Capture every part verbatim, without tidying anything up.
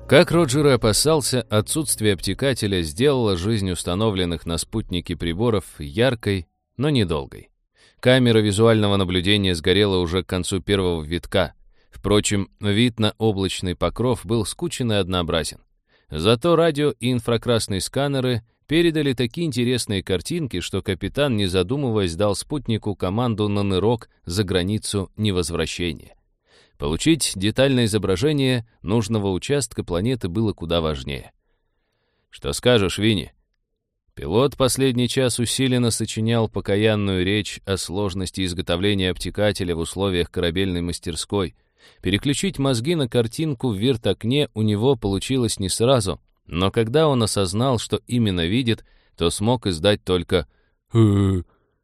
Как Роджер и опасался, отсутствие обтекателя сделало жизнь установленных на спутнике приборов яркой, но недолгой. Камера визуального наблюдения сгорела уже к концу первого витка. Впрочем, вид на облачный покров был скучен и однообразен. Зато радио и инфракрасные сканеры передали такие интересные картинки, что капитан, не задумываясь, дал спутнику команду на нырок за границу невозвращения. Получить детальное изображение нужного участка планеты было куда важнее. «Что скажешь, Винни?» Пилот последний час усиленно сочинял покаянную речь о сложности изготовления обтекателя в условиях корабельной мастерской. Переключить мозги на картинку в вирт-окне у него получилось не сразу, но когда он осознал, что именно видит, то смог издать только «Хы».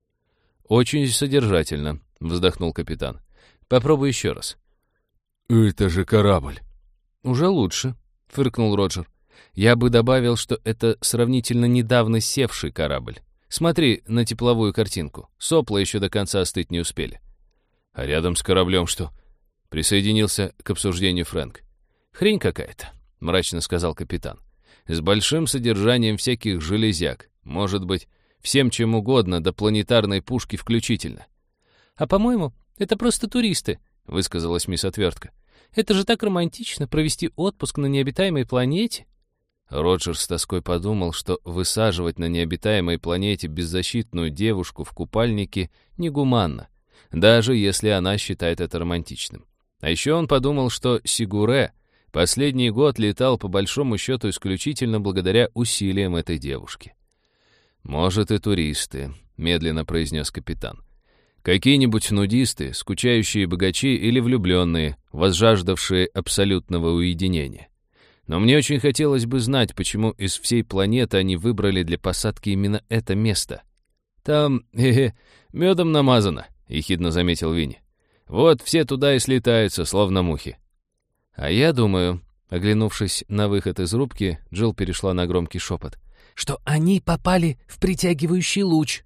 «Очень содержательно», — вздохнул капитан. «Попробуй еще раз». «Это же корабль». «Уже лучше», — фыркнул Роджер. «Я бы добавил, что это сравнительно недавно севший корабль. Смотри на тепловую картинку. Сопла еще до конца остыть не успели». «А рядом с кораблем что?» — присоединился к обсуждению Фрэнк. «Хрень какая-то», — мрачно сказал капитан. «С большим содержанием всяких железяк. Может быть, всем чем угодно, до планетарной пушки включительно». «А по-моему, это просто туристы», — высказалась мисс Отвертка. «Это же так романтично — провести отпуск на необитаемой планете». Роджер с тоской подумал, что высаживать на необитаемой планете беззащитную девушку в купальнике негуманно, даже если она считает это романтичным. А еще он подумал, что Сигуре последний год летал по большому счету исключительно благодаря усилиям этой девушки. «Может, и туристы», — медленно произнес капитан. «Какие-нибудь нудисты, скучающие богачи или влюбленные, возжаждавшие абсолютного уединения. Но мне очень хотелось бы знать, почему из всей планеты они выбрали для посадки именно это место». «Там, хе-хе, медом намазано», — ехидно заметил Винни. «Вот все туда и слетаются, словно мухи». «А я думаю», — оглянувшись на выход из рубки, Джилл перешла на громкий шепот, «что они попали в притягивающий луч».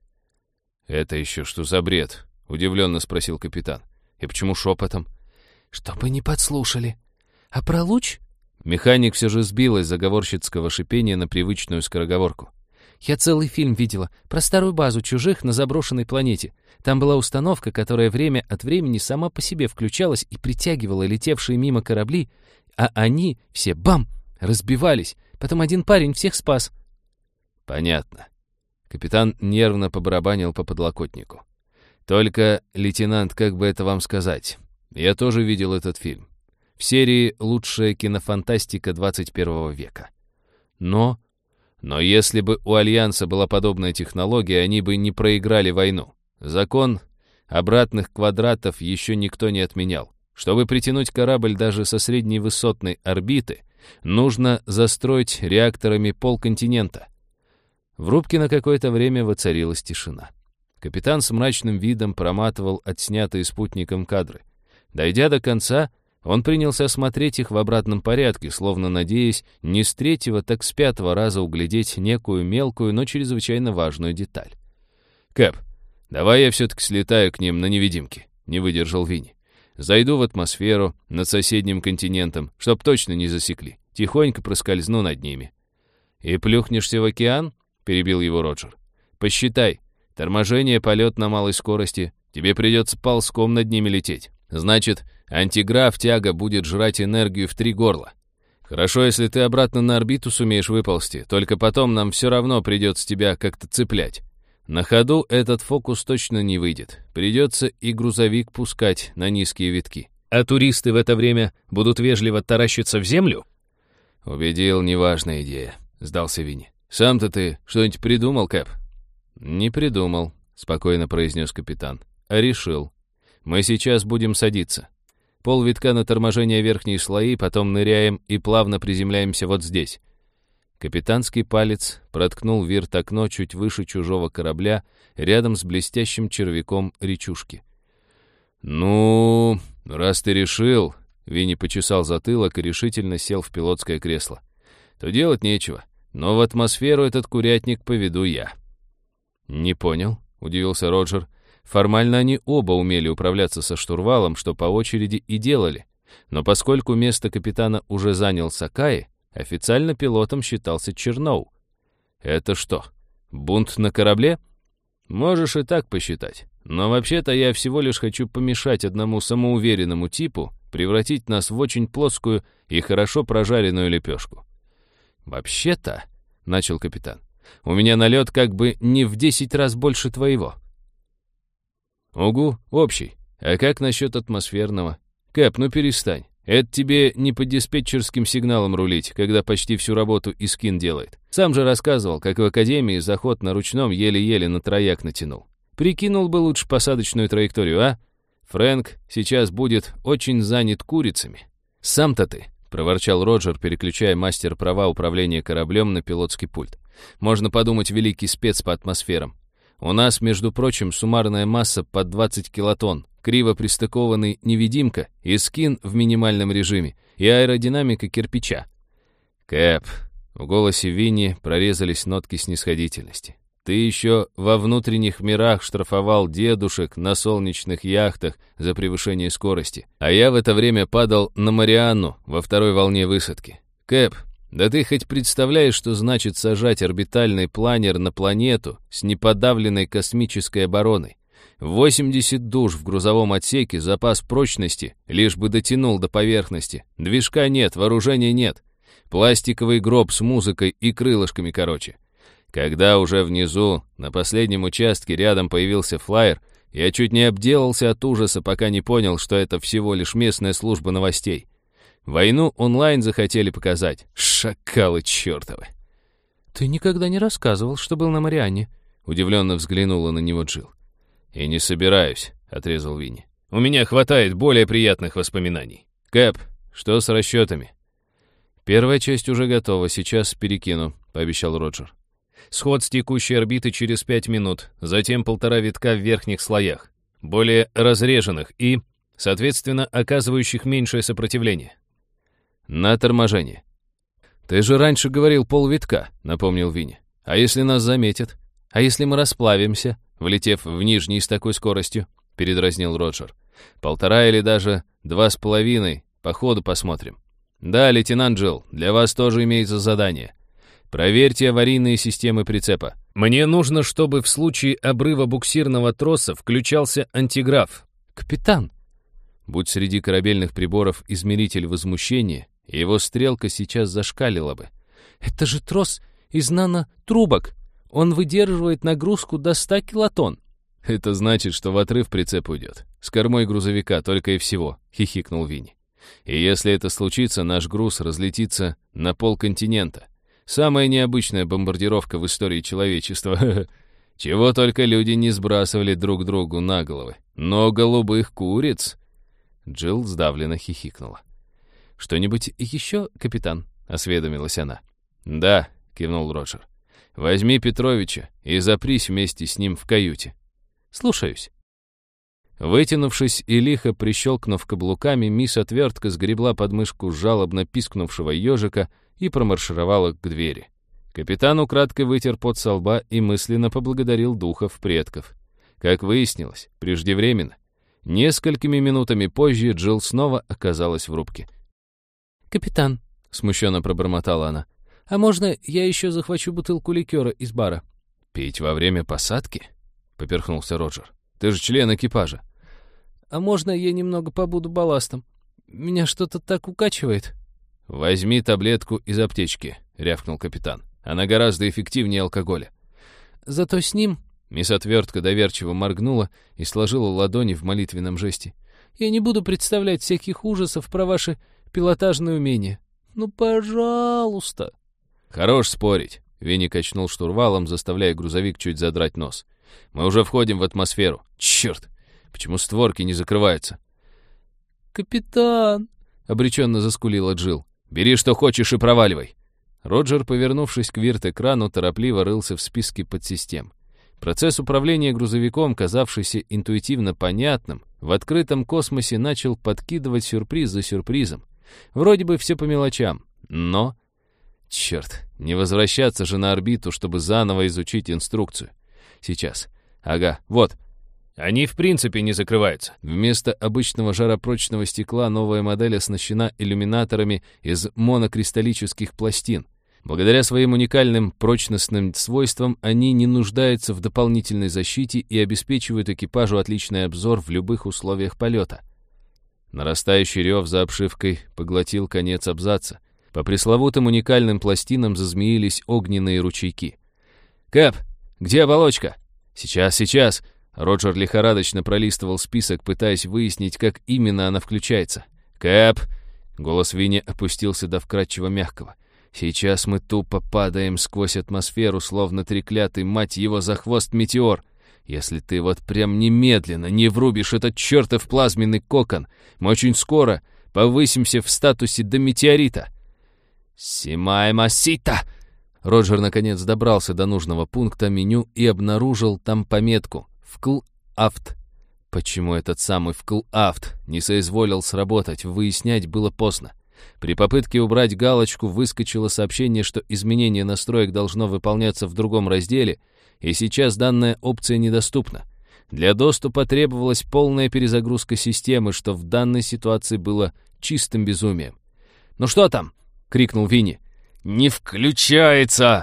«Это еще что за бред?» — удивленно спросил капитан. «И почему шепотом?» «Чтобы не подслушали. А про луч?» Механик все же сбил из заговорщицкого шипения на привычную скороговорку. «Я целый фильм видела про старую базу чужих на заброшенной планете. Там была установка, которая время от времени сама по себе включалась и притягивала летевшие мимо корабли, а они все, бам, разбивались. Потом один парень всех спас». «Понятно». Капитан нервно побарабанил по подлокотнику. «Только, лейтенант, как бы это вам сказать? Я тоже видел этот фильм. В серии «Лучшая кинофантастика двадцать первого века». Но... Но если бы у Альянса была подобная технология, они бы не проиграли войну. Закон обратных квадратов еще никто не отменял. Чтобы притянуть корабль даже со средневысотной орбиты, нужно застроить реакторами полконтинента». В рубке на какое-то время воцарилась тишина. Капитан с мрачным видом проматывал отснятые спутником кадры. Дойдя до конца, он принялся смотреть их в обратном порядке, словно надеясь не с третьего, так с пятого раза углядеть некую мелкую, но чрезвычайно важную деталь. «Кэп, давай я все-таки слетаю к ним на невидимке», — не выдержал Винни. «Зайду в атмосферу над соседним континентом, чтоб точно не засекли. Тихонько проскользну над ними». «И плюхнешься в океан?» — перебил его Роджер. «Посчитай. Торможение, полет на малой скорости. Тебе придется ползком над ними лететь. Значит, антиграф тяга будет жрать энергию в три горла. Хорошо, если ты обратно на орбиту сумеешь выползти, только потом нам все равно придется тебя как-то цеплять. На ходу этот фокус точно не выйдет. Придется и грузовик пускать на низкие витки. А туристы в это время будут вежливо таращиться в землю?» «Убедил, неважная идея», — сдался Винни. «Сам-то ты что-нибудь придумал, Кэп?» «Не придумал», — спокойно произнес капитан. «А решил. Мы сейчас будем садиться. Полвитка на торможение верхние слои, потом ныряем и плавно приземляемся вот здесь». Капитанский палец проткнул вирт-окно чуть выше чужого корабля, рядом с блестящим червяком речушки. «Ну, раз ты решил...» — Винни почесал затылок и решительно сел в пилотское кресло. «То делать нечего. Но в атмосферу этот курятник поведу я». «Не понял», — удивился Роджер. «Формально они оба умели управляться со штурвалом, что по очереди и делали. Но поскольку место капитана уже занял Сакаи, официально пилотом считался Черноу. Это что, бунт на корабле? Можешь и так посчитать. Но вообще-то я всего лишь хочу помешать одному самоуверенному типу превратить нас в очень плоскую и хорошо прожаренную лепешку. «Вообще-то», — начал капитан, — «у меня налет как бы не в десять раз больше твоего». «Угу, общий. А как насчет атмосферного? Кэп, ну перестань. Это тебе не по диспетчерским сигналам рулить, когда почти всю работу Искин делает. Сам же рассказывал, как в академии заход на ручном еле-еле на трояк натянул. Прикинул бы лучше посадочную траекторию, а? Фрэнк сейчас будет очень занят курицами. Сам-то ты, — проворчал Роджер, переключая мастер права управления кораблем на пилотский пульт. Можно подумать, великий спец по атмосферам. У нас, между прочим, суммарная масса под двадцать килотонн, криво пристыкованный невидимка, Искин в минимальном режиме и аэродинамика кирпича. Кэп, в голосе Винни прорезались нотки снисходительности. Ты еще во внутренних мирах штрафовал дедушек на солнечных яхтах за превышение скорости, а я в это время падал на Марианну во второй волне высадки. Кэп, да ты хоть представляешь, что значит сажать орбитальный планер на планету с неподавленной космической обороной? восемьдесят душ в грузовом отсеке, запас прочности, лишь бы дотянул до поверхности. Движка нет, вооружения нет. Пластиковый гроб с музыкой и крылышками, короче. Когда уже внизу, на последнем участке, рядом появился флайер, я чуть не обделался от ужаса, пока не понял, что это всего лишь местная служба новостей. Войну онлайн захотели показать. Шакалы чертовы. «Ты никогда не рассказывал, что был на Марианне», — удивленно взглянула на него Джилл. «И не собираюсь», — отрезал Винни. «У меня хватает более приятных воспоминаний. Кэп, что с расчетами?» «Первая часть уже готова, сейчас перекину», — пообещал Роджер. «Сход с текущей орбиты через пять минут, затем полтора витка в верхних слоях, более разреженных и, соответственно, оказывающих меньшее сопротивление. На торможение». «Ты же раньше говорил полвитка», — напомнил Винни. «А если нас заметят? А если мы расплавимся, влетев в нижний с такой скоростью?» — передразнил Роджер. «Полтора или даже два с половиной, по ходу посмотрим. Да, лейтенант Джилл, для вас тоже имеется задание. Проверьте аварийные системы прицепа. Мне нужно, чтобы в случае обрыва буксирного троса включался антиграф». «Капитан!» Будь среди корабельных приборов измеритель возмущения, его стрелка сейчас зашкалила бы. «Это же трос из нанотрубок! Он выдерживает нагрузку до ста килотонн!» «Это значит, что в отрыв прицеп уйдет. С кормой грузовика только и всего», — хихикнул Винни. «И если это случится, наш груз разлетится на полконтинента. Самая необычная бомбардировка в истории человечества. Чего только люди не сбрасывали друг другу на головы. Но голубых куриц!» Джилл сдавленно хихикнула. «Что-нибудь еще, капитан?» — осведомилась она. «Да», — кивнул Роджер. «Возьми Петровича и запрись вместе с ним в каюте». «Слушаюсь». Вытянувшись и лихо прищелкнув каблуками, мисс Отвертка сгребла под мышку жалобно пискнувшего ежика и промаршировала к двери. Капитан украдкой вытер пот со лба и мысленно поблагодарил духов предков. Как выяснилось, преждевременно. Несколькими минутами позже Джилл снова оказалась в рубке. «Капитан», — смущенно пробормотала она, — «а можно я еще захвачу бутылку ликера из бара?» «Пить во время посадки?» — поперхнулся Роджер. «Ты же член экипажа». «А можно я немного побуду балластом? Меня что-то так укачивает». «Возьми таблетку из аптечки», — рявкнул капитан. «Она гораздо эффективнее алкоголя». «Зато с ним...» — мисс Отвертка доверчиво моргнула и сложила ладони в молитвенном жесте. «Я не буду представлять всяких ужасов про ваши пилотажные умения. Ну, пожалуйста». «Хорош спорить», — Винни качнул штурвалом, заставляя грузовик чуть задрать нос. «Мы уже входим в атмосферу. Черт! Почему створки не закрываются?» «Капитан!» — обреченно заскулила Джилл. «Бери, что хочешь, и проваливай!» Роджер, повернувшись к вирт-экрану, торопливо рылся в списке подсистем. Процесс управления грузовиком, казавшийся интуитивно понятным, в открытом космосе начал подкидывать сюрприз за сюрпризом. Вроде бы все по мелочам, но... Черт, не возвращаться же на орбиту, чтобы заново изучить инструкцию. Сейчас. Ага, вот. Они в принципе не закрываются. Вместо обычного жаропрочного стекла новая модель оснащена иллюминаторами из монокристаллических пластин. Благодаря своим уникальным прочностным свойствам они не нуждаются в дополнительной защите и обеспечивают экипажу отличный обзор в любых условиях полета. Нарастающий рев за обшивкой поглотил конец абзаца. По пресловутым уникальным пластинам зазмеились огненные ручейки. «Кэп, где оболочка?» «Сейчас, сейчас!» Роджер лихорадочно пролистывал список, пытаясь выяснить, как именно она включается. «Кэп!» Голос Винни опустился до вкрадчиво мягкого. «Сейчас мы тупо падаем сквозь атмосферу, словно треклятый, мать его, за хвост метеор. Если ты вот прям немедленно не врубишь этот чертов плазменный кокон, мы очень скоро повысимся в статусе до метеорита». «Симай масита!» Роджер наконец добрался до нужного пункта меню и обнаружил там пометку «Вкл-Авт». Почему этот самый «Вкл-Авт» не соизволил сработать, выяснять было поздно. При попытке убрать галочку выскочило сообщение, что изменение настроек должно выполняться в другом разделе, и сейчас данная опция недоступна. Для доступа требовалась полная перезагрузка системы, что в данной ситуации было чистым безумием. «Ну что там?» — крикнул Винни. «Не включается!»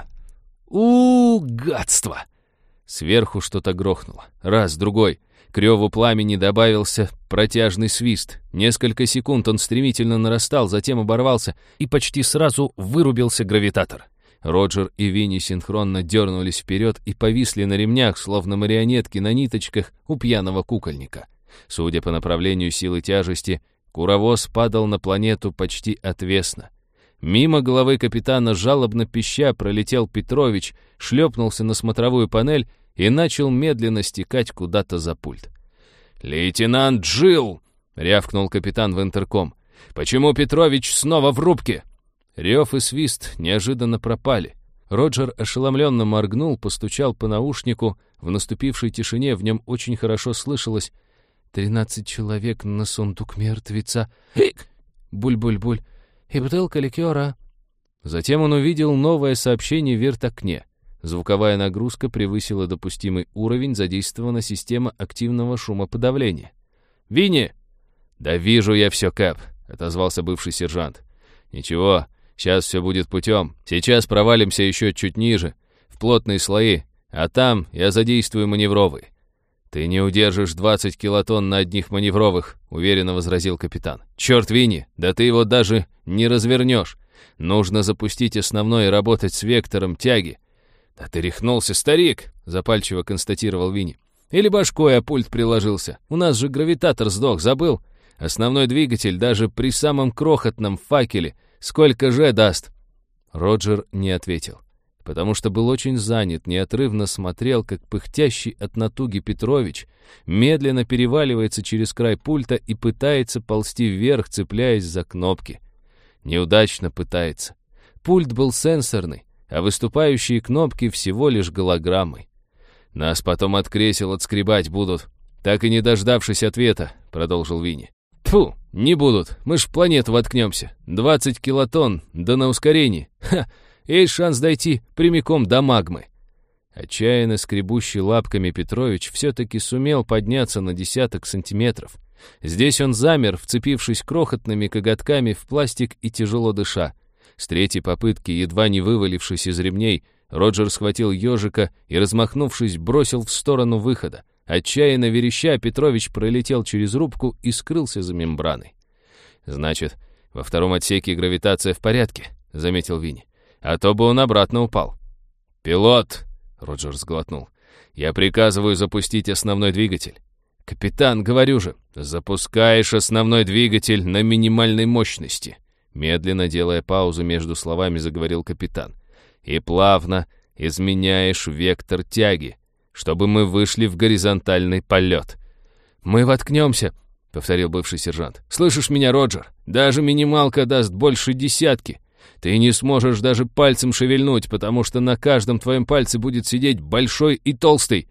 «У-у-у, гадство!» Сверху что-то грохнуло. Раз, другой. К реву пламени добавился протяжный свист. Несколько секунд он стремительно нарастал, затем оборвался, и почти сразу вырубился гравитатор. Роджер и Винни синхронно дернулись вперед и повисли на ремнях, словно марионетки на ниточках у пьяного кукольника. Судя по направлению силы тяжести, куровоз падал на планету почти отвесно. Мимо головы капитана жалобно пища пролетел Петрович, шлепнулся на смотровую панель и начал медленно стекать куда-то за пульт. «Лейтенант Джилл!» — рявкнул капитан в интерком. «Почему Петрович снова в рубке?» Рев и свист неожиданно пропали. Роджер ошеломленно моргнул, постучал по наушнику. В наступившей тишине в нем очень хорошо слышалось: «Тринадцать человек на сундук мертвеца. Ик! Буль-буль-буль. И бутылка ликера». Затем он увидел новое сообщение в вертокне. Звуковая нагрузка превысила допустимый уровень, задействована система активного шумоподавления. «Винни!» «Да вижу я все, Кэп», — отозвался бывший сержант. «Ничего, сейчас все будет путем. Сейчас провалимся еще чуть ниже, в плотные слои, а там я задействую маневровый». «Ты не удержишь двадцать килотонн на одних маневровых», — уверенно возразил капитан. «Черт, Винни, да ты его даже не развернешь. Нужно запустить основной и работать с вектором тяги». «Да ты рехнулся, старик», — запальчиво констатировал Винни. «Или башкой о пульт приложился. У нас же гравитатор сдох, забыл? Основной двигатель даже при самом крохотном факеле сколько же даст?» Роджер не ответил, потому что был очень занят, неотрывно смотрел, как пыхтящий от натуги Петрович медленно переваливается через край пульта и пытается ползти вверх, цепляясь за кнопки. Неудачно пытается. Пульт был сенсорный, а выступающие кнопки всего лишь голограммой. «Нас потом от кресел отскребать будут, так и не дождавшись ответа», — продолжил Винни. «Тьфу, не будут, мы ж в планету воткнемся. двадцать килотонн, да на ускорении. Ха, есть шанс дойти прямиком до магмы». Отчаянно скребущий лапками Петрович все-таки сумел подняться на десяток сантиметров. Здесь он замер, вцепившись крохотными коготками в пластик и тяжело дыша. С третьей попытки, едва не вывалившись из ремней, Роджер схватил ежика и, размахнувшись, бросил в сторону выхода. Отчаянно вереща, Петрович пролетел через рубку и скрылся за мембраной. «Значит, во втором отсеке гравитация в порядке», — заметил Винни. «А то бы он обратно упал». «Пилот!» — Роджер сглотнул. «Я приказываю запустить основной двигатель». «Капитан, говорю же, запускаешь основной двигатель на минимальной мощности», — медленно делая паузу между словами, заговорил капитан. «И плавно изменяешь вектор тяги, чтобы мы вышли в горизонтальный полет». «Мы воткнемся», — повторил бывший сержант. «Слышишь меня, Роджер? Даже минималка даст больше десятки. Ты не сможешь даже пальцем шевельнуть, потому что на каждом твоем пальце будет сидеть большой и толстый».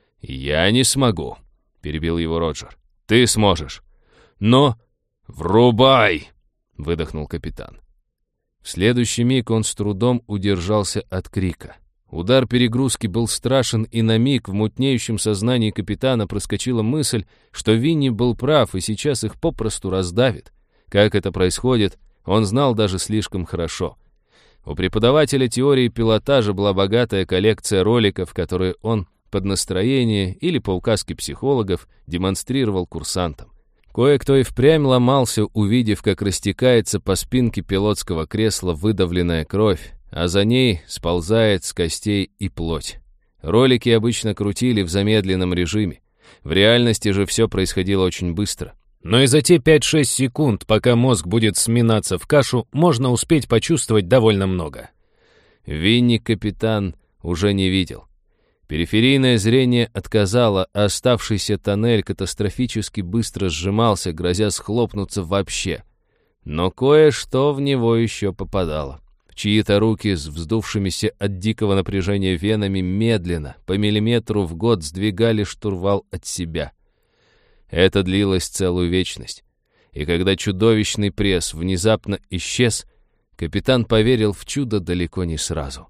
«Я не смогу», — перебил его Роджер. «Ты сможешь». «Но...» «Врубай!» — выдохнул капитан. В следующий миг он с трудом удержался от крика. Удар перегрузки был страшен, и на миг в мутнеющем сознании капитана проскочила мысль, что Винни был прав, и сейчас их попросту раздавит. Как это происходит, он знал даже слишком хорошо. У преподавателя теории пилотажа была богатая коллекция роликов, которые он под настроение или по указке психологов демонстрировал курсантам. Кое-кто и впрямь ломался, увидев, как растекается по спинке пилотского кресла выдавленная кровь, а за ней сползает с костей и плоть. Ролики обычно крутили в замедленном режиме. В реальности же все происходило очень быстро. Но и за те пять-шесть секунд, пока мозг будет сминаться в кашу, можно успеть почувствовать довольно много. Винни капитан уже не видел. Периферийное зрение отказало, а оставшийся тоннель катастрофически быстро сжимался, грозя схлопнуться вообще. Но кое-что в него еще попадало. Чьи-то руки с вздувшимися от дикого напряжения венами медленно, по миллиметру в год сдвигали штурвал от себя. Это длилось целую вечность. И когда чудовищный пресс внезапно исчез, капитан поверил в чудо далеко не сразу.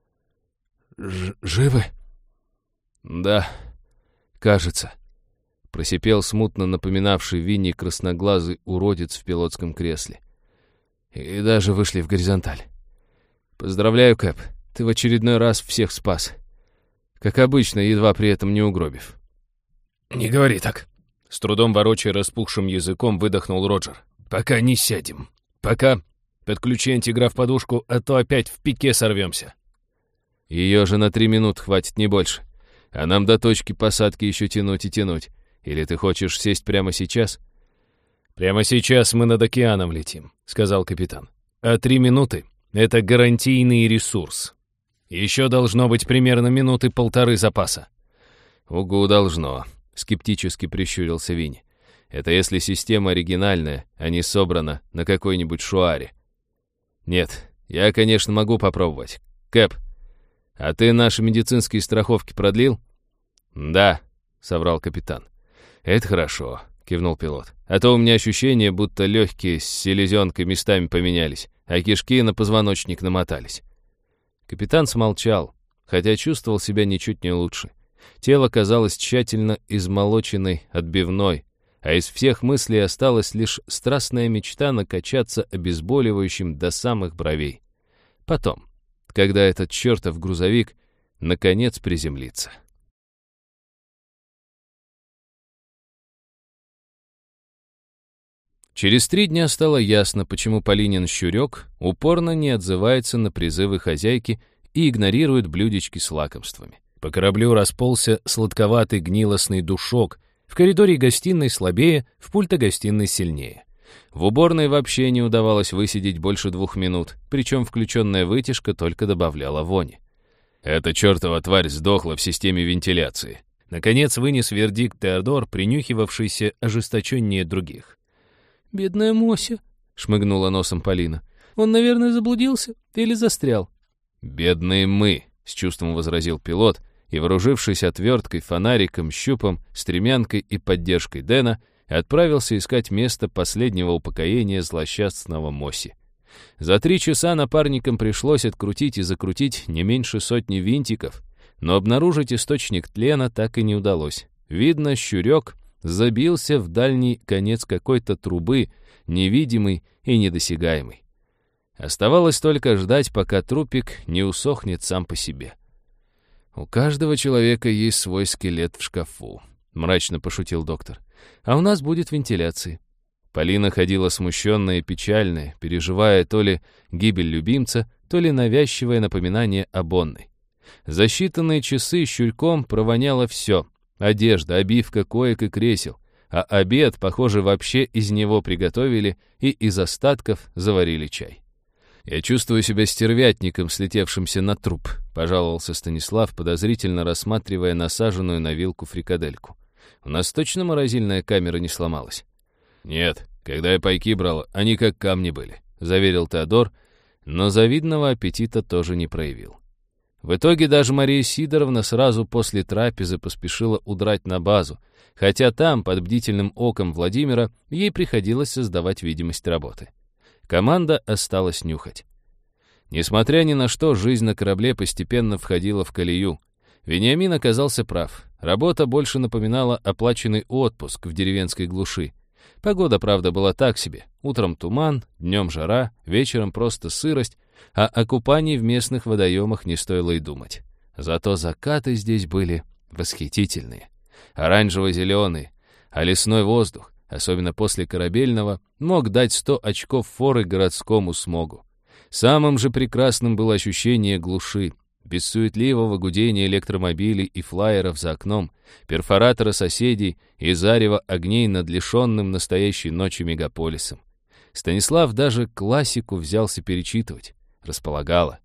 Ж «Живы?» «Да, кажется», — просипел смутно напоминавший Винни красноглазый уродец в пилотском кресле. «И даже вышли в горизонталь. Поздравляю, Кэп, ты в очередной раз всех спас. Как обычно, едва при этом не угробив». «Не говори так», — с трудом ворочая распухшим языком выдохнул Роджер. «Пока не сядем. Пока подключи антиграф-подушку, а то опять в пике сорвемся». «Ее же на три минуты хватит, не больше. А нам до точки посадки еще тянуть и тянуть. Или ты хочешь сесть прямо сейчас?» «Прямо сейчас мы над океаном летим», — сказал капитан. «А три минуты — это гарантийный ресурс. Еще должно быть примерно минуты полторы запаса». «Угу, должно», — скептически прищурился Винни. «Это если система оригинальная, а не собрана на какой-нибудь шуаре». «Нет, я, конечно, могу попробовать. Кэп, а ты наши медицинские страховки продлил?» «Да», — соврал капитан. «Это хорошо», — кивнул пилот. «А то у меня ощущение, будто легкие с селезенкой местами поменялись, а кишки на позвоночник намотались». Капитан смолчал, хотя чувствовал себя ничуть не лучше. Тело казалось тщательно измолоченной отбивной, а из всех мыслей осталась лишь страстная мечта накачаться обезболивающим до самых бровей. Потом, когда этот чертов грузовик наконец приземлится. Через три дня стало ясно, почему Полинин Щурек упорно не отзывается на призывы хозяйки и игнорирует блюдечки с лакомствами. По кораблю расползся сладковатый гнилостный душок, в коридоре гостиной слабее, в пульта гостиной сильнее. В уборной вообще не удавалось высидеть больше двух минут, причем включенная вытяжка только добавляла вони. «Эта чертова тварь сдохла в системе вентиляции», — наконец вынес вердикт Теодор, принюхивавшийся ожесточеннее других. «Бедная Мося», — шмыгнула носом Полина. «Он, наверное, заблудился или застрял». «Бедные мы», — с чувством возразил пилот, и, вооружившись отверткой, фонариком, щупом, стремянкой и поддержкой Дэна, отправился искать место последнего упокоения злосчастного Моси. За три часа напарникам пришлось открутить и закрутить не меньше сотни винтиков, но обнаружить источник тлена так и не удалось. Видно, Щурек забился в дальний конец какой-то трубы, невидимый и недосягаемый. Оставалось только ждать, пока трупик не усохнет сам по себе. «У каждого человека есть свой скелет в шкафу», — мрачно пошутил доктор. «А у нас будет вентиляция». Полина ходила смущенная и печальная, переживая то ли гибель любимца, то ли навязчивое напоминание о Бонной. За считанные часы Щурьком провоняло все — одежда, обивка, коек и кресел, а обед, похоже, вообще из него приготовили и из остатков заварили чай. «Я чувствую себя стервятником, слетевшимся на труп», — пожаловался Станислав, подозрительно рассматривая насаженную на вилку фрикадельку. «У нас точно морозильная камера не сломалась?» «Нет, когда я пайки брал, они как камни были», — заверил Теодор, но завидного аппетита тоже не проявил. В итоге даже Мария Сидоровна сразу после трапезы поспешила удрать на базу, хотя там, под бдительным оком Владимира, ей приходилось создавать видимость работы. Команда осталась нюхать. Несмотря ни на что, жизнь на корабле постепенно входила в колею. Вениамин оказался прав. Работа больше напоминала оплаченный отпуск в деревенской глуши. Погода, правда, была так себе. Утром туман, днем жара, вечером просто сырость, а о купании в местных водоемах не стоило и думать. Зато закаты здесь были восхитительные. Оранжево-зеленые, а лесной воздух, особенно после корабельного, мог дать сто очков форы городскому смогу. Самым же прекрасным было ощущение глуши, без суетливого гудения электромобилей и флайеров за окном, перфоратора соседей и зарева огней над лишенным настоящей ночи мегаполисом. Станислав даже классику взялся перечитывать. Располагало.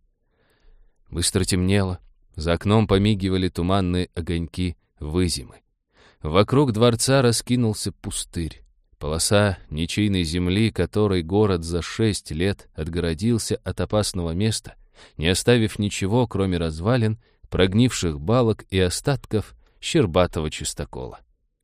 Быстро темнело. За окном помигивали туманные огоньки Вызимы. Вокруг дворца раскинулся пустырь. Полоса ничейной земли, которой город за шесть лет отгородился от опасного места, не оставив ничего, кроме развалин, прогнивших балок и остатков щербатого чистокола.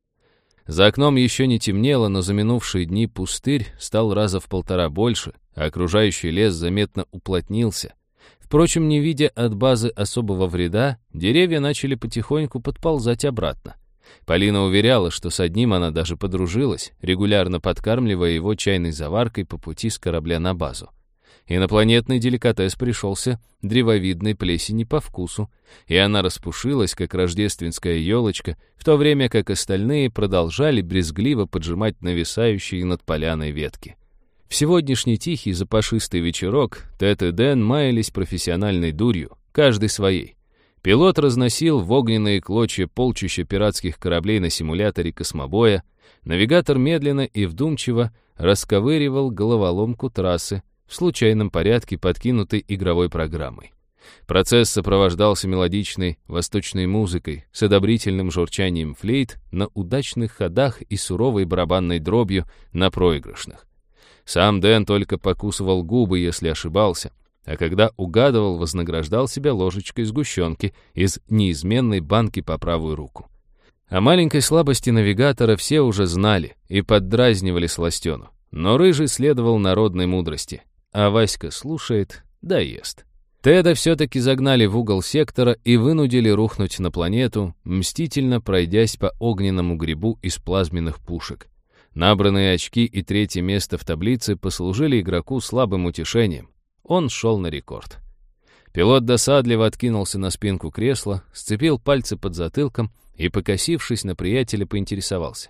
За окном еще не темнело, но за минувшие дни пустырь стал раза в полтора больше, а окружающий лес заметно уплотнился. Впрочем, не видя от базы особого вреда, деревья начали потихоньку подползать обратно. Полина уверяла, что с одним она даже подружилась, регулярно подкармливая его чайной заваркой по пути с корабля на базу. Инопланетный деликатес пришелся древовидной плесени по вкусу, и она распушилась, как рождественская елочка, в то время как остальные продолжали брезгливо поджимать нависающие над поляной ветки. В сегодняшний тихий запашистый вечерок Тед и Дэн маялись профессиональной дурью, каждый своей. Пилот разносил в огненные клочья полчища пиратских кораблей на симуляторе космобоя, навигатор медленно и вдумчиво расковыривал головоломку трассы, в случайном порядке подкинутой игровой программой. Процесс сопровождался мелодичной восточной музыкой с одобрительным журчанием флейт на удачных ходах и суровой барабанной дробью на проигрышных. Сам Дэн только покусывал губы, если ошибался, а когда угадывал, вознаграждал себя ложечкой сгущенки из неизменной банки по правую руку. О маленькой слабости навигатора все уже знали и поддразнивали сластену, но Рыжий следовал народной мудрости. А Васька слушает, да ест. Теда все-таки загнали в угол сектора и вынудили рухнуть на планету, мстительно пройдясь по огненному грибу из плазменных пушек. Набранные очки и третье место в таблице послужили игроку слабым утешением. Он шел на рекорд. Пилот досадливо откинулся на спинку кресла, сцепил пальцы под затылком и, покосившись на приятеля, поинтересовался.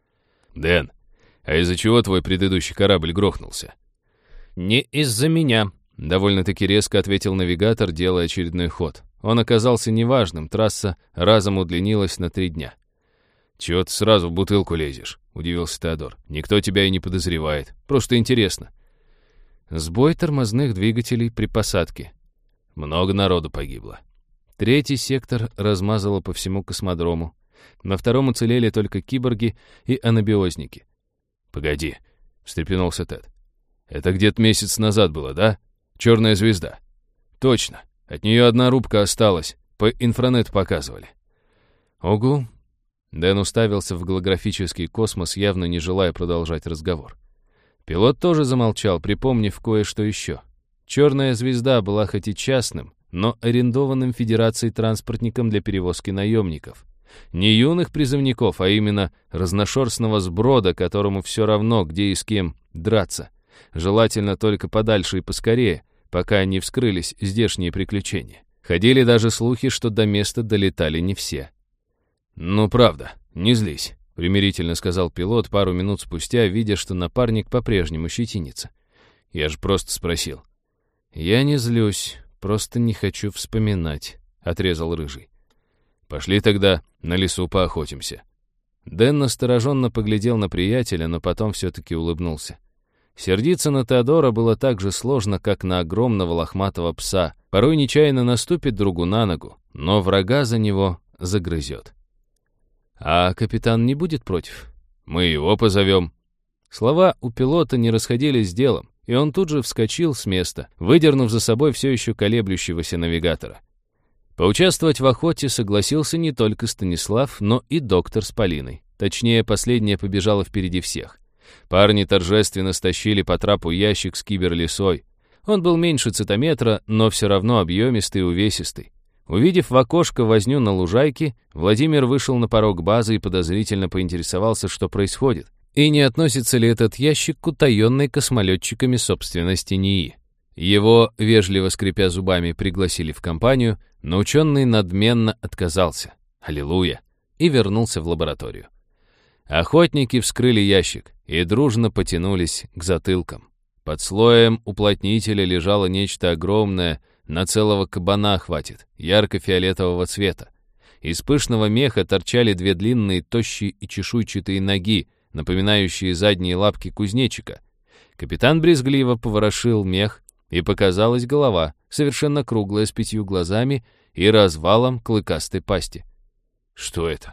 «Дэн, а из-за чего твой предыдущий корабль грохнулся?» «Не из-за меня», — довольно-таки резко ответил навигатор, делая очередной ход. Он оказался неважным, трасса разом удлинилась на три дня. «Чего ты сразу в бутылку лезешь?» — удивился Теодор. «Никто тебя и не подозревает. Просто интересно». Сбой тормозных двигателей при посадке. Много народу погибло. Третий сектор размазало по всему космодрому. На втором уцелели только киборги и анабиозники. «Погоди», — встрепенулся Тед. «Это где-то месяц назад было, да? Черная звезда». «Точно. От нее одна рубка осталась. По инфранету показывали». «Огу». Дэн уставился в голографический космос, явно не желая продолжать разговор. Пилот тоже замолчал, припомнив кое-что еще. Черная звезда была хоть и частным, но арендованным Федерацией транспортником для перевозки наемников. Не юных призывников, а именно разношерстного сброда, которому все равно, где и с кем драться. Желательно только подальше и поскорее, пока не вскрылись здешние приключения. Ходили даже слухи, что до места долетали не все. «Ну, правда, не злись», — примирительно сказал пилот пару минут спустя, видя, что напарник по-прежнему щетинится. «Я же просто спросил». «Я не злюсь, просто не хочу вспоминать», — отрезал Рыжий. «Пошли тогда на лесу поохотимся». Дэн настороженно поглядел на приятеля, но потом все-таки улыбнулся. Сердиться на Теодора было так же сложно, как на огромного лохматого пса. Порой нечаянно наступит другу на ногу, но врага за него загрызет. «А капитан не будет против? Мы его позовем». Слова у пилота не расходились с делом, и он тут же вскочил с места, выдернув за собой все еще колеблющегося навигатора. Поучаствовать в охоте согласился не только Станислав, но и доктор с Полиной. Точнее, последняя побежала впереди всех. Парни торжественно стащили по трапу ящик с киберлесой. Он был меньше цитометра, но все равно объемистый и увесистый. Увидев в окошко возню на лужайке, Владимир вышел на порог базы и подозрительно поинтересовался, что происходит, и не относится ли этот ящик к утаенной космолетчиками собственности НИИ. Его, вежливо скрипя зубами, пригласили в компанию, но ученый надменно отказался. Аллилуйя! И вернулся в лабораторию. Охотники вскрыли ящик и дружно потянулись к затылкам. Под слоем уплотнителя лежало нечто огромное, на целого кабана хватит, ярко-фиолетового цвета. Из пышного меха торчали две длинные, тощие и чешуйчатые ноги, напоминающие задние лапки кузнечика. Капитан брезгливо поворошил мех, и показалась голова, совершенно круглая, с пятью глазами и развалом клыкастой пасти. «Что это?»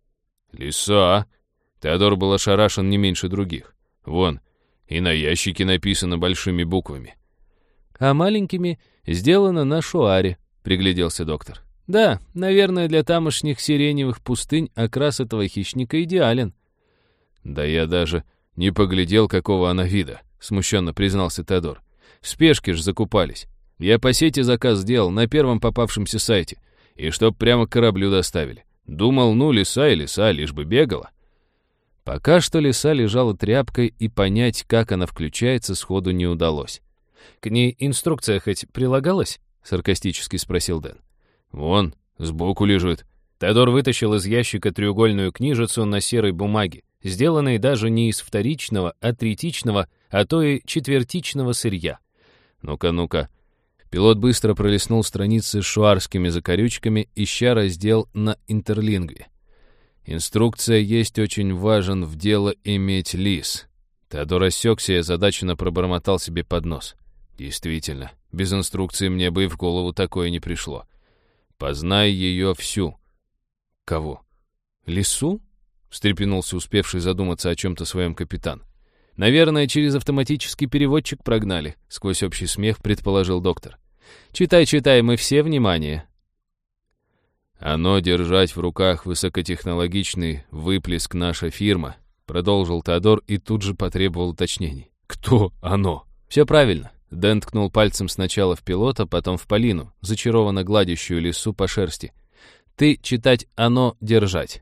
«Лиса!» Теодор был ошарашен не меньше других. «Вон, и на ящике написано большими буквами». «А маленькими сделано на шуаре», — пригляделся доктор. «Да, наверное, для тамошних сиреневых пустынь окрас этого хищника идеален». «Да я даже не поглядел, какого она вида», — смущенно признался Теодор. «В спешке ж закупались. Я по сети заказ сделал на первом попавшемся сайте, и чтоб прямо к кораблю доставили. Думал, ну, лиса и лиса, лишь бы бегала». Пока что лиса лежала тряпкой, и понять, как она включается, сходу не удалось. «К ней инструкция хоть прилагалась?» — саркастически спросил Дэн. «Вон, сбоку лежит». Теодор вытащил из ящика треугольную книжицу на серой бумаге, сделанной даже не из вторичного, а третичного, а то и четвертичного сырья. «Ну-ка, ну-ка». Пилот быстро пролистнул страницы с шуарскими закорючками, ища раздел на интерлингве. «Инструкция есть очень важен в дело иметь лис». Теодор осекся и озадаченно пробормотал себе под нос. «Действительно, без инструкции мне бы и в голову такое не пришло. Познай ее всю». «Кого? Лису?» — встрепенулся успевший задуматься о чем-то своем капитан. «Наверное, через автоматический переводчик прогнали», — сквозь общий смех предположил доктор. «Читай, читай, мы все внимание». «Оно держать в руках высокотехнологичный выплеск наша фирма», — продолжил Теодор и тут же потребовал уточнений. «Кто оно?» «Все правильно». Дэн ткнул пальцем сначала в пилота, потом в Полину, зачарованно гладящую лису по шерсти. «Ты читать «оно» держать».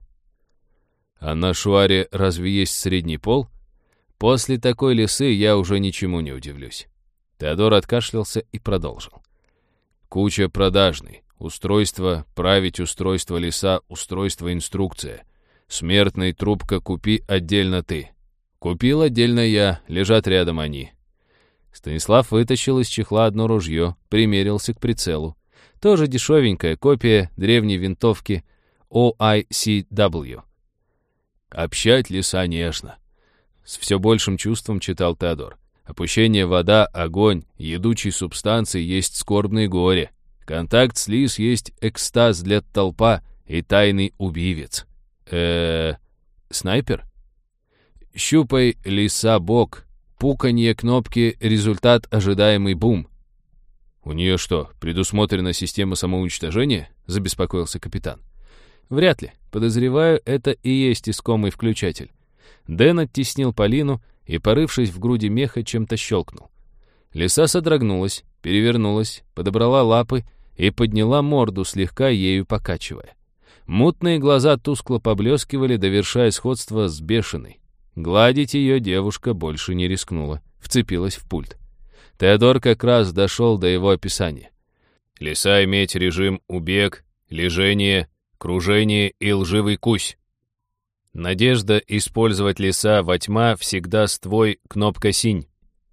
«А на шуаре разве есть средний пол?» «После такой лисы я уже ничему не удивлюсь». Теодор откашлялся и продолжил. «Куча продажный. Устройство, править устройство лиса, устройство инструкция. Смертный трубка купи отдельно ты. Купил отдельно я, лежат рядом они». Станислав вытащил из чехла одно ружье, примерился к прицелу. Тоже дешевенькая копия древней винтовки о ай си дабл ю. «Общать лиса нежно», — с все большим чувством читал Теодор. «Опущение вода, огонь, едучей субстанции есть скорбное горе. Контакт с лис есть экстаз для толпа и тайный убивец». э снайпер? «Щупай, лиса, бок. Пуканье кнопки — результат ожидаемый бум». «У нее что, предусмотрена система самоуничтожения?» — забеспокоился капитан. «Вряд ли. Подозреваю, это и есть искомый включатель». Дэн оттеснил Полину и, порывшись в груди меха, чем-то щелкнул. Лиса содрогнулась, перевернулась, подобрала лапы и подняла морду, слегка ею покачивая. Мутные глаза тускло поблескивали, довершая сходство с бешеной. Гладить ее девушка больше не рискнула, вцепилась в пульт. Теодор как раз дошел до его описания. «Лиса иметь режим убег, лежение, кружение и лживый кусь. Надежда использовать лиса во тьма всегда с твой кнопка синь».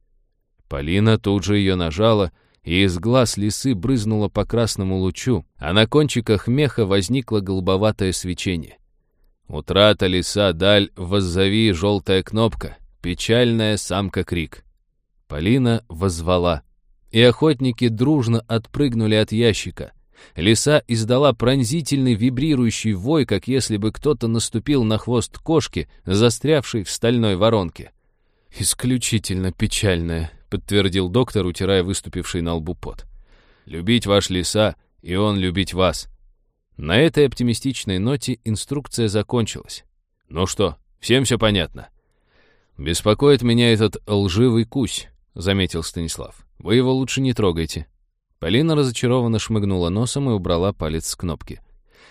Полина тут же ее нажала, и из глаз лисы брызнуло по красному лучу, а на кончиках меха возникло голубоватое свечение. «Утрата лиса, даль, воззови, желтая кнопка, печальная самка-крик». Полина воззвала, и охотники дружно отпрыгнули от ящика. Лиса издала пронзительный вибрирующий вой, как если бы кто-то наступил на хвост кошки, застрявшей в стальной воронке. «Исключительно печальная», — подтвердил доктор, утирая выступивший на лбу пот. «Любить ваш лиса, и он любить вас». На этой оптимистичной ноте инструкция закончилась. «Ну что, всем все понятно?» «Беспокоит меня этот лживый кусь», — заметил Станислав. Вы его лучше не трогайте». Полина разочарованно шмыгнула носом и убрала палец с кнопки.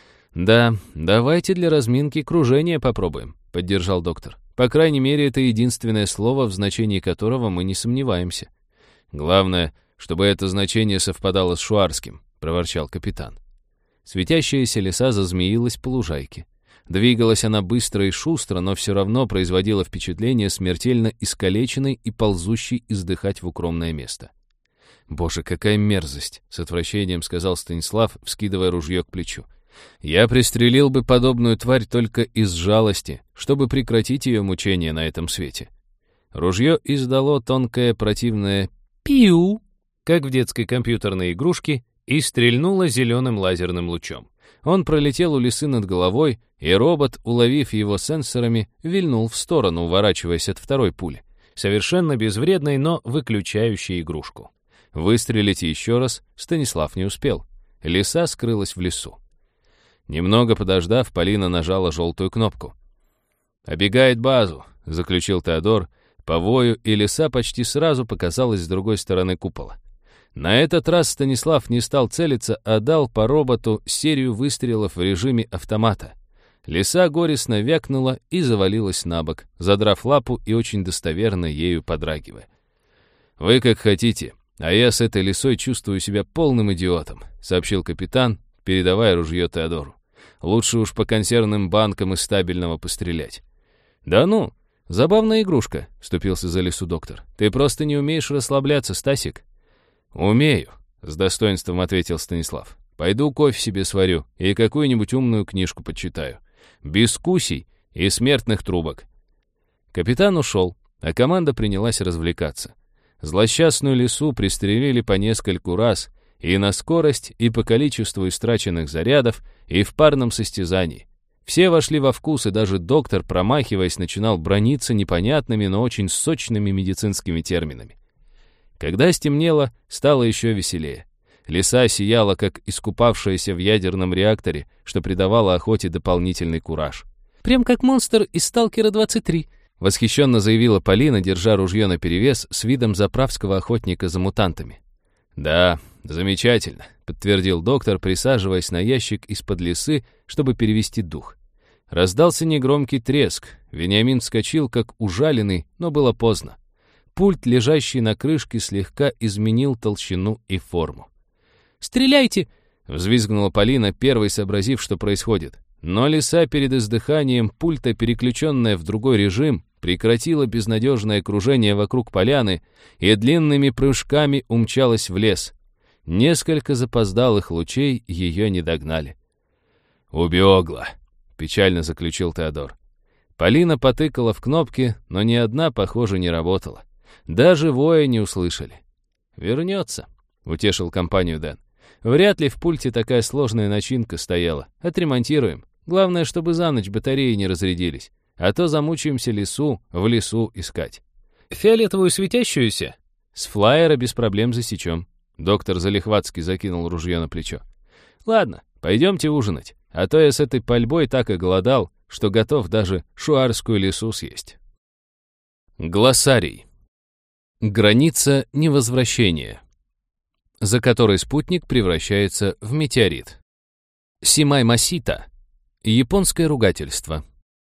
«Да, давайте для разминки кружение попробуем», — поддержал доктор. «По крайней мере, это единственное слово, в значении которого мы не сомневаемся». «Главное, чтобы это значение совпадало с шуарским», — проворчал капитан. Светящаяся лиса зазмеилась по лужайке. Двигалась она быстро и шустро, но все равно производила впечатление смертельно искалеченной и ползущей издыхать в укромное место. «Боже, какая мерзость!» — с отвращением сказал Станислав, вскидывая ружье к плечу. «Я пристрелил бы подобную тварь только из жалости, чтобы прекратить ее мучения на этом свете». Ружье издало тонкое противное «пиу», как в детской компьютерной игрушке, и стрельнуло зеленым лазерным лучом. Он пролетел у лисы над головой, и робот, уловив его сенсорами, вильнул в сторону, уворачиваясь от второй пули, совершенно безвредной, но выключающей игрушку. Выстрелить еще раз Станислав не успел. Лиса скрылась в лесу. Немного подождав, Полина нажала желтую кнопку. «Обегает базу», — заключил Теодор, по вою, и лиса почти сразу показалась с другой стороны купола. На этот раз Станислав не стал целиться, а дал по роботу серию выстрелов в режиме автомата. Лиса горестно вякнула и завалилась на бок, задрав лапу и очень достоверно ею подрагивая. «Вы как хотите, а я с этой лисой чувствую себя полным идиотом», — сообщил капитан, передавая ружье Теодору. «Лучше уж по консервным банкам из стабильного пострелять». «Да ну, забавная игрушка», — вступился за лису доктор. «Ты просто не умеешь расслабляться, Стасик». «Умею», — с достоинством ответил Станислав. «Пойду кофе себе сварю и какую-нибудь умную книжку почитаю. Без кусей и смертных трубок». Капитан ушел, а команда принялась развлекаться. Злосчастную лису пристрелили по нескольку раз и на скорость, и по количеству истраченных зарядов, и в парном состязании. Все вошли во вкус, и даже доктор, промахиваясь, начинал браниться непонятными, но очень сочными медицинскими терминами. Когда стемнело, стало еще веселее. Лиса сияла, как искупавшаяся в ядерном реакторе, что придавало охоте дополнительный кураж. «Прям как монстр из «Сталкера двадцать три», — восхищенно заявила Полина, держа ружье наперевес с видом заправского охотника за мутантами. «Да, замечательно», — подтвердил доктор, присаживаясь на ящик из-под лисы, чтобы перевести дух. Раздался негромкий треск. Вениамин вскочил, как ужаленный, но было поздно. Пульт, лежащий на крышке, слегка изменил толщину и форму. «Стреляйте!» — взвизгнула Полина, первой сообразив, что происходит. Но лиса перед издыханием пульта, переключенная в другой режим, прекратила безнадежное кружение вокруг поляны и длинными прыжками умчалась в лес. Несколько запоздалых лучей ее не догнали. «Убегла», — печально заключил Теодор. Полина потыкала в кнопки, но ни одна, похоже, не работала. Даже воя не услышали. «Вернется», — утешил компанию Дэн. «Вряд ли в пульте такая сложная начинка стояла. Отремонтируем. Главное, чтобы за ночь батареи не разрядились. А то замучаемся лесу в лесу искать». «Фиолетовую светящуюся?» «С флайера без проблем засечем». Доктор залихватски закинул ружье на плечо. «Ладно, пойдемте ужинать. А то я с этой пальбой так и голодал, что готов даже шуарскую лису съесть». Глоссарий. Граница невозвращения, за которой спутник превращается в метеорит. Симай-масита — японское ругательство.